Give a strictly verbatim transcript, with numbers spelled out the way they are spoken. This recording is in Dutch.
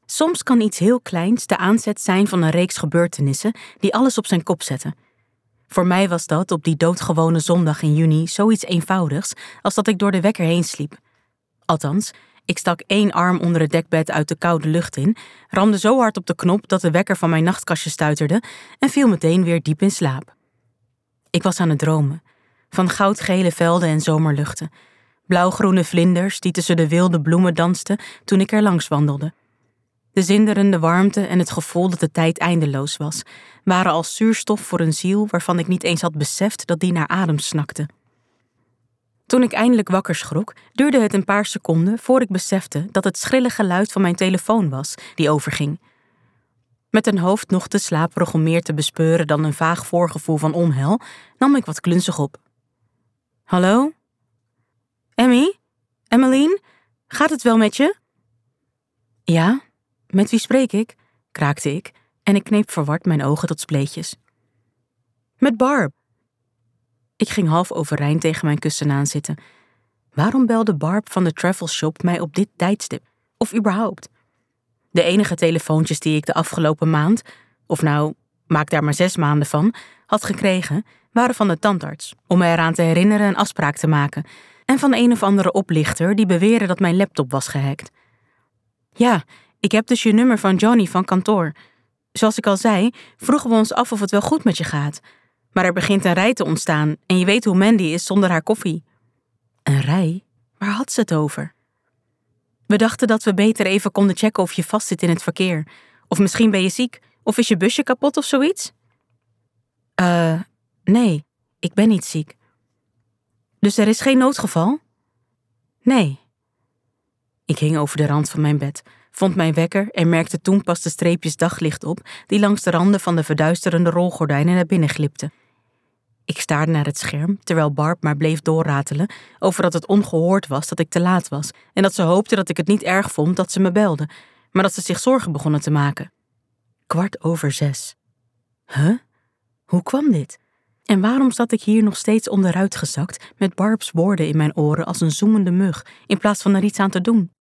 Soms kan iets heel kleins de aanzet zijn van een reeks gebeurtenissen die alles op zijn kop zetten. Voor mij was dat op die doodgewone zondag in juni zoiets eenvoudigs als dat ik door de wekker heen sliep. Althans, ik stak één arm onder het dekbed uit de koude lucht in, ramde zo hard op de knop dat de wekker van mijn nachtkastje stuiterde en viel meteen weer diep in slaap. Ik was aan het dromen, van goudgele velden en zomerluchten, blauwgroene vlinders die tussen de wilde bloemen dansten toen ik er langs wandelde. De zinderende warmte en het gevoel dat de tijd eindeloos was, waren als zuurstof voor een ziel waarvan ik niet eens had beseft dat die naar adem snakte. Toen ik eindelijk wakker schrok, duurde het een paar seconden voor ik besefte dat het schrille geluid van mijn telefoon was die overging. Met een hoofd nog te slaperig om meer te bespeuren dan een vaag voorgevoel van onheil, nam ik wat klunzig op. Hallo? Emmy? Emmeline? Gaat het wel met je? Ja, met wie spreek ik? Kraakte ik en ik kneep verward mijn ogen tot spleetjes. Met Barb. Ik ging half overeind tegen mijn kussen aan zitten. Waarom belde Barb van de travel shop mij op dit tijdstip? Of überhaupt? De enige telefoontjes die ik de afgelopen maand, of nou, maak daar maar zes maanden van, had gekregen, waren van de tandarts, om me eraan te herinneren een afspraak te maken, en van een of andere oplichter die beweerde dat mijn laptop was gehackt. Ja, ik heb dus je nummer van Johnny van kantoor. Zoals ik al zei, vroegen we ons af of het wel goed met je gaat. Maar er begint een rij te ontstaan en je weet hoe Mandy is zonder haar koffie. Een rij? Waar had ze het over? We dachten dat we beter even konden checken of je vastzit in het verkeer. Of misschien ben je ziek, of is je busje kapot of zoiets? Eh, uh, nee, ik ben niet ziek. Dus er is geen noodgeval? Nee. Ik hing over de rand van mijn bed, vond mijn wekker en merkte toen pas de streepjes daglicht op die langs de randen van de verduisterende rolgordijnen naar binnen glipten. Ik staarde naar het scherm, terwijl Barb maar bleef doorratelen over dat het ongehoord was dat ik te laat was en dat ze hoopte dat ik het niet erg vond dat ze me belde, maar dat ze zich zorgen begonnen te maken. Kwart over zes. Huh? Hoe kwam dit? En waarom zat ik hier nog steeds onderuit gezakt met Barb's woorden in mijn oren als een zoemende mug in plaats van er iets aan te doen?